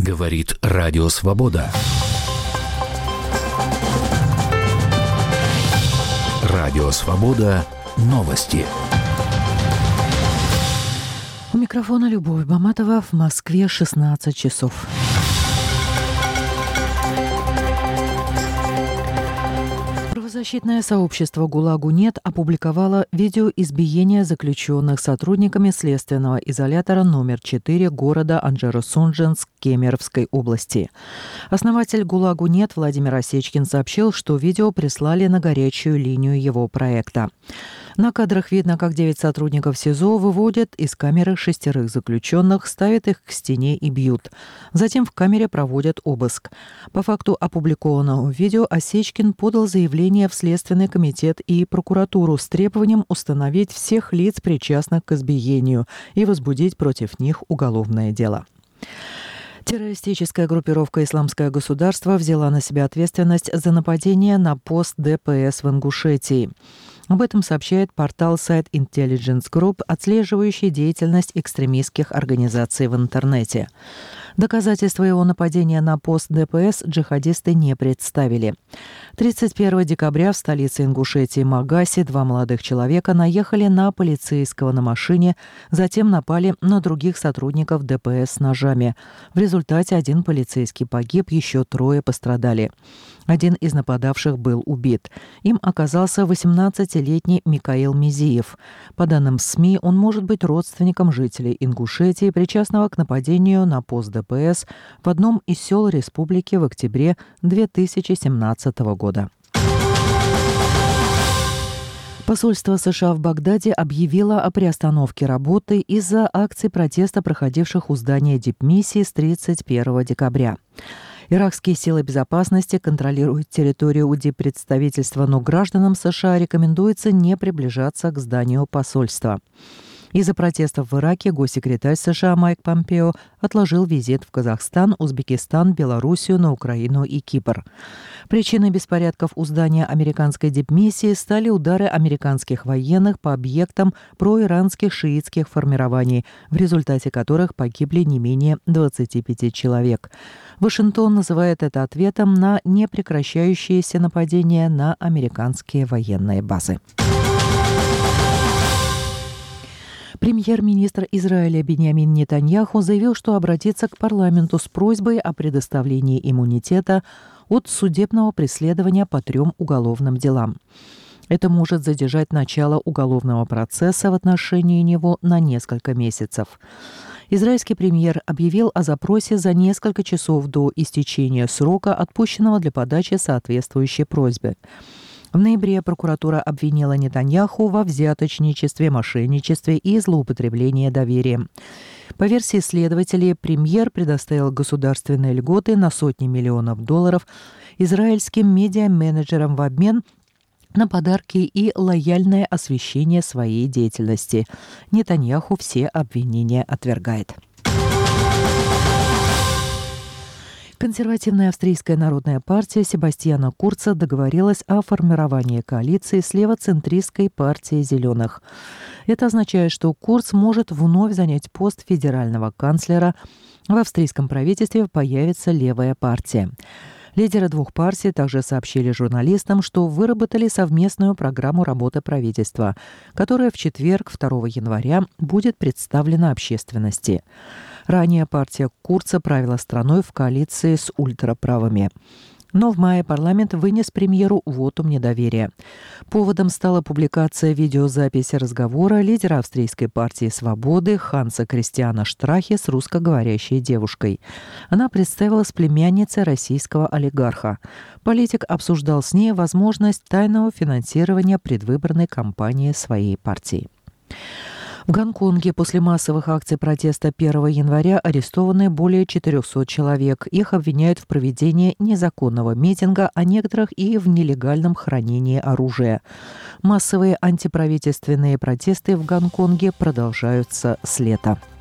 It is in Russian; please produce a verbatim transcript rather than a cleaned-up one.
Говорит Радио Свобода. Радио Свобода. Новости. У микрофона Любовь Баматова. В Москве шестнадцать часов. Правозащитное сообщество «ГУЛАГу нет» опубликовало видео избиения заключенных сотрудниками следственного изолятора номер четыре города Анжеро-Судженск Кемеровской области. Основатель «ГУЛАГу нет» Владимир Осечкин сообщил, что видео прислали на горячую линию его проекта. На кадрах видно, как девять сотрудников СИЗО выводят из камеры шестерых заключенных, ставят их к стене и бьют. Затем в камере проводят обыск. По факту опубликованного видео Осечкин подал заявление в Следственный комитет и прокуратуру с требованием установить всех лиц, причастных к избиению, и возбудить против них уголовное дело. Террористическая группировка «Исламское государство» взяла на себя ответственность за нападение на пост ДПС в Ингушетии. Об этом сообщает портал Site Intelligence Group, отслеживающий деятельность экстремистских организаций в интернете. Доказательства его нападения на пост ДПС джихадисты не представили. тридцать первого декабря в столице Ингушетии Магасе два молодых человека наехали на полицейского на машине, затем напали на других сотрудников ДПС с ножами. В результате один полицейский погиб, еще трое пострадали. Один из нападавших был убит. Им оказался восемнадцатилетний Микаил Мизиев. По данным СМИ, он может быть родственником жителей Ингушетии, причастного к нападению на пост ДПС в одном из сел республики в октябре две тысячи семнадцатого года. Посольство США в Багдаде объявило о приостановке работы из-за акций протеста, проходивших у здания дипмиссии с тридцать первого декабря. Иракские силы безопасности контролируют территорию у диппредставительства, но гражданам США рекомендуется не приближаться к зданию посольства. Из-за протестов в Ираке госсекретарь США Майк Помпео отложил визит в Казахстан, Узбекистан, Белоруссию, на Украину и Кипр. Причиной беспорядков у здания американской дипмиссии стали удары американских военных по объектам проиранских шиитских формирований, в результате которых погибли не менее двадцати пяти человек. Вашингтон называет это ответом на непрекращающиеся нападения на американские военные базы. Премьер-министр Израиля Биньямин Нетаньяху заявил, что обратится к парламенту с просьбой о предоставлении иммунитета от судебного преследования по трем уголовным делам. Это может задержать начало уголовного процесса в отношении него на несколько месяцев. Израильский премьер объявил о запросе за несколько часов до истечения срока, отпущенного для подачи соответствующей просьбы. В ноябре прокуратура обвинила Нетаньяху во взяточничестве, мошенничестве и злоупотреблении доверием. По версии следователей, премьер предоставил государственные льготы на сотни миллионов долларов израильским медиа-менеджерам в обмен на подарки и лояльное освещение своей деятельности. Нетаньяху все обвинения отвергает. Консервативная австрийская народная партия Себастьяна Курца договорилась о формировании коалиции с левоцентристской партией «Зеленых». Это означает, что Курц может вновь занять пост федерального канцлера. В австрийском правительстве появится левая партия. Лидеры двух партий также сообщили журналистам, что выработали совместную программу работы правительства, которая в четверг, второго января, будет представлена общественности. Ранее партия Курца правила страной в коалиции с ультраправыми. Но в мае парламент вынес премьеру вотум недоверия. Поводом стала публикация видеозаписи разговора лидера австрийской партии «Свободы» Ханса Кристиана Штрахе с русскоговорящей девушкой. Она представилась племянницей российского олигарха. Политик обсуждал с ней возможность тайного финансирования предвыборной кампании своей партии. В Гонконге после массовых акций протеста первого января арестованы более четырехсот человек. Их обвиняют в проведении незаконного митинга, а некоторых и в нелегальном хранении оружия. Массовые антиправительственные протесты в Гонконге продолжаются с лета.